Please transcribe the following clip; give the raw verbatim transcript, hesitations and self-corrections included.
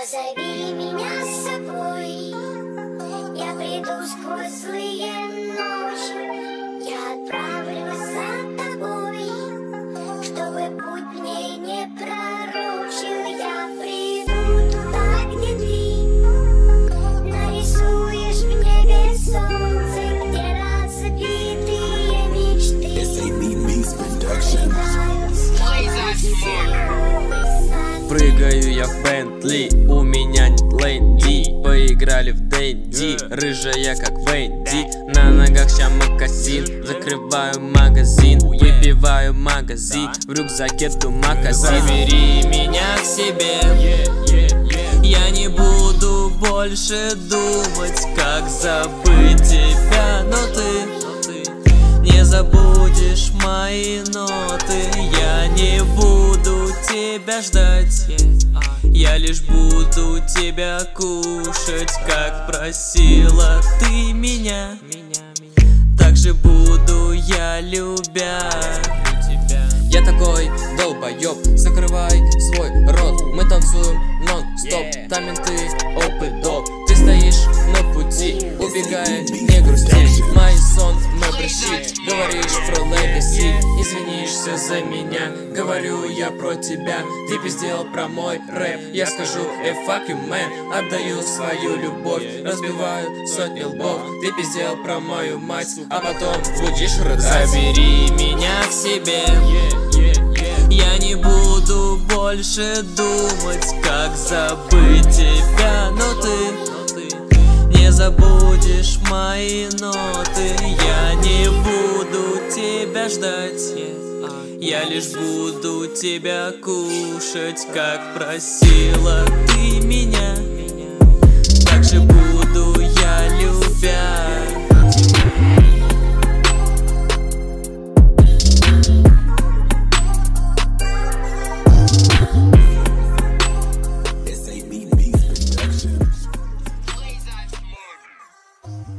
Позови меня с собой, я приду сквозь злые ночи, я отправлюсь за тобой, чтобы путь мне не пророчил. Я приду туда, где ты нарисуешь в небе солнце, где разбитые мечты Прыгаю я в Бентли, у меня нет Лэнди. Поиграли в Дэнди, рыжая как Венди. На ногах ща мокасин, закрываю магазин, выпиваю магазин, в рюкзаке тумакасин. Забери меня к себе, я не буду больше думать, как забыть тебя. Но ты не забудешь мои ноты, я не буду тебя ждать, я лишь буду тебя кушать, как просила ты меня. Так же буду я любя. Я такой долбоёб, закрывай свой рот, мы танцуем нон-стоп, там менты, опыт доп. Ты стоишь на пути, убегая, не грусти, мои сон, мы прыщи. Говоришь про легаси, извинишься за меня, говорю я про тебя. Ты пиздел про мой рэп, я скажу эй, fuck you, man. Отдаю свою любовь, разбиваю сотни лбов. Ты пиздел про мою мать, а потом будешь рыдать. Забери меня к себе, я не буду больше думать, как забыть тебя. Но ты не забудешь мои ноты, я не буду тебя ждать, я лишь буду тебя кушать, как просила ты меня. Так же буду я любя. Thank you.